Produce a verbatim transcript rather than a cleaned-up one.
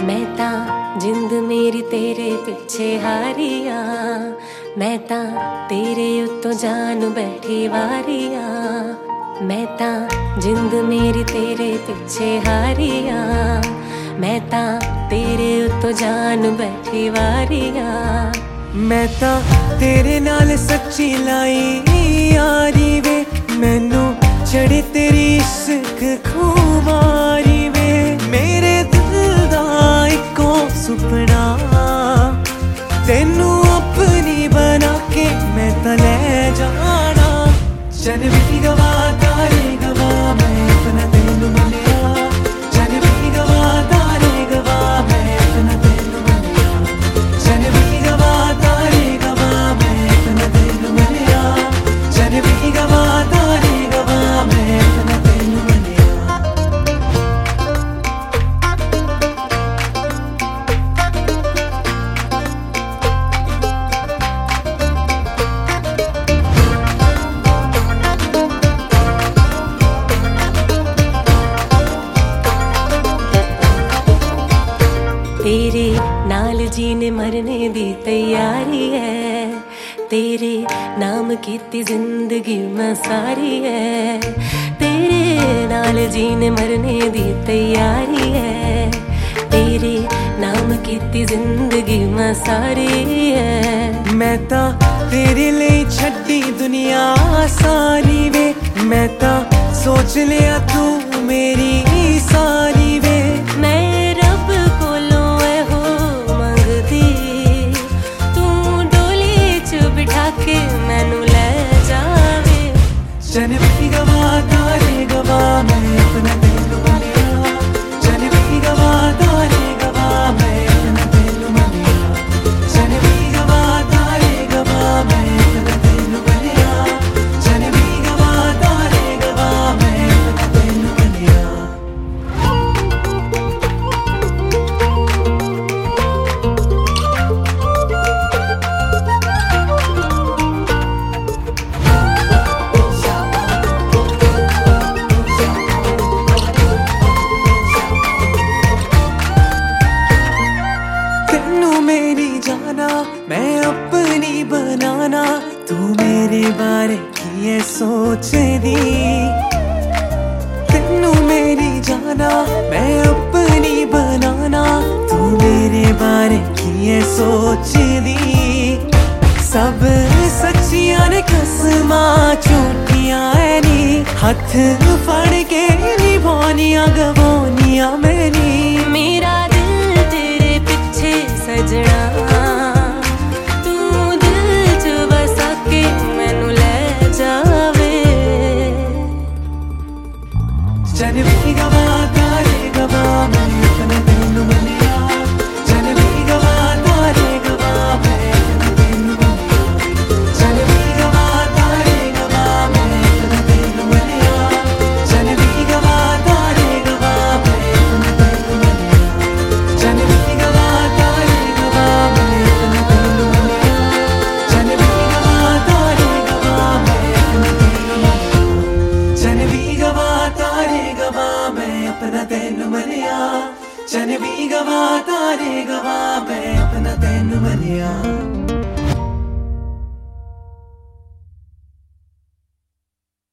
मैं तां जिंद मेरी तेरे पिछे हारिया, मैं तां तेरे उत्तों जान बैठी वारिया। मैं तां जिंद मेरी तेरे पिछे हारिया, मैं तां तेरे उत्तों जान बैठी वारिया। मैं तां तेरे नाल सच्ची लाई यारी वे, मैनू चढ़े तेरी इश्क खुमारी वे। मेरे दिल दा इको सुपना तेनू अपनी बना के मैं तां ले जाना। चल भी गवा तारे गवा मैं अपना तेनू मनिया, चल भी गवा तारे गवा मैं अपना तेनू मनिया, चल भी गवा तारे गवा मैं अपना तेनू मनिया, चल भी गवा तारे गवा मैं अपना तेनू मनिया। तेरे नाल जीने मरने दी तैयारी है, तेरे नाम कीती जिंदगी मैं सारी है। तेरे नाल जीने मरने दी तैयारी है, तेरे नाम कीती जिंदगी मैं सारी है। मैं तां तेरे लिए छड्डी दुनिया सारी वे, मैं तां सोच लिया तू मेरी सारी वे। मैं रब कोलों हो मंगदी, तू डोली च बिठा के मैनू ले जावे। चल भी गवा तारे गवा मैं अपना तेनू मनिया, चल भी गवा तारे गवा मैं अपना तेनू मनिया, चल भी गवा तारे गवा मैं अपना तेनू मनिया, चल भी गवा तारे गवा मैं अपना तेनू मनिया। मेरी जाना मैं अपनी बनाना, तू मेरे बारे की है सोच दी। तेनू मेरी जाना मैं अपनी बनाना, तू मेरे बारे की है सोच दी। सब सच्चियां ने कसमां झूठियां है नी, हथ फड़ के निभानियां गवानियां मैनी। मेरा दिल तेरे पिछे सजना, तू दिल च बसा के मैनू ले जावे। चल भी गवा तारे गवा मैं अपना तेनू मनिया, चल भी गवा तारे गवा मैं अपना तेनू मनिया, चल भी गवा तारे गवा मैं अपना तेनू मनिया, चल भी गवा तारे गवा मैं अपना तेनू मनिया, चल भी गवा तारे गवा मैं अपना तेनू मनिया, चल भी गवा तारे गवा मैं अपना तेनू मनिया, चल भी गवा तारे गवा मैं अपना तेनू मनिया, चल भी गवा तारे गवा मैं अपना